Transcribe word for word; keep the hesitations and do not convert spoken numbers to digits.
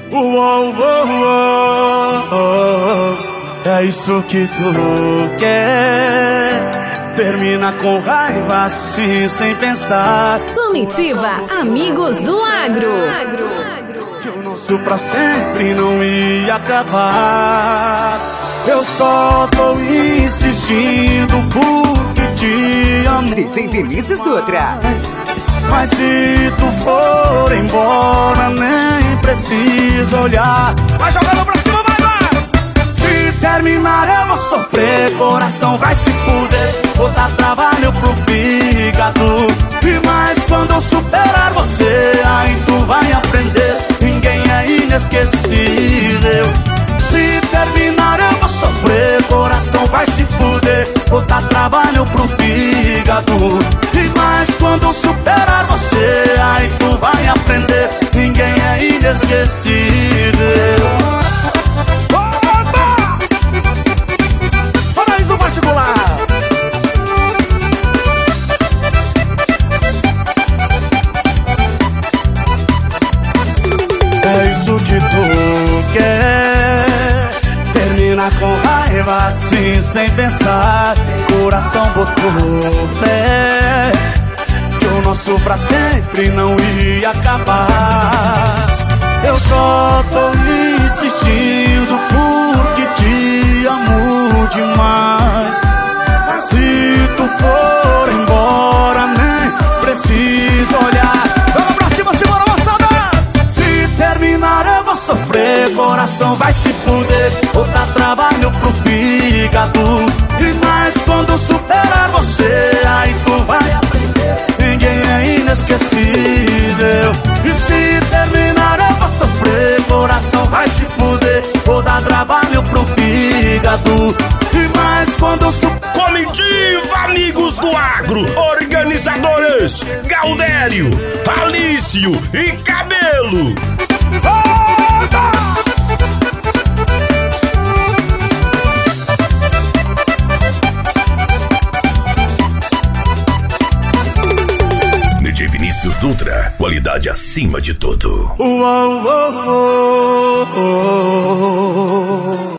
Uou, uou, uou, é isso que tu quer. Termina com raiva assim, sem pensar. Comitiva Amigos do Agro. Que o nosso pra sempre não ia acabar. Eu só tô insistindo porque te amo. D J Vinícius Dutra. Mas se tu for embora, nem precisa olhar. Vai jogando pra cima, vai, vai! Se terminar eu vou sofrer, coração vai se fuder. Vou dar trabalho pro fígado. E mais quando eu superar você, aí tu vai aprender. Ninguém é inesquecível. Se terminar eu vou sofrer, coração vai se fuder. Vou dar trabalho pro fígado. E mais quando eu superar você, aí tu vai aprender. Ninguém é inesquecível. Opa! Paraíso particular. É isso que tu quer. Termina com raiva assim, sem pensar. Coração botou fé que o nosso pra sempre não ia acabar. Eu só tô insistindo porque te amo demais. Se tu for embora, nem precisa olhar. Vamos pra cima, simbora, moçada! Se terminar eu vou sofrer, coração vai se fuder. Vou dar trabalho pro fígado. E mais quando superar você, aí tu vai aprender. Ninguém é inesquecível. E se terminar eu vou sofrer, coração vai se fuder. Vou dar trabalho pro fígado. E mais quando superar. Comitiva Amigos do Agro. Organizadores Galdério, Alício e Cabelo. D J Vinícius Dutra, qualidade acima de tudo. Uou, uou, uou, uou.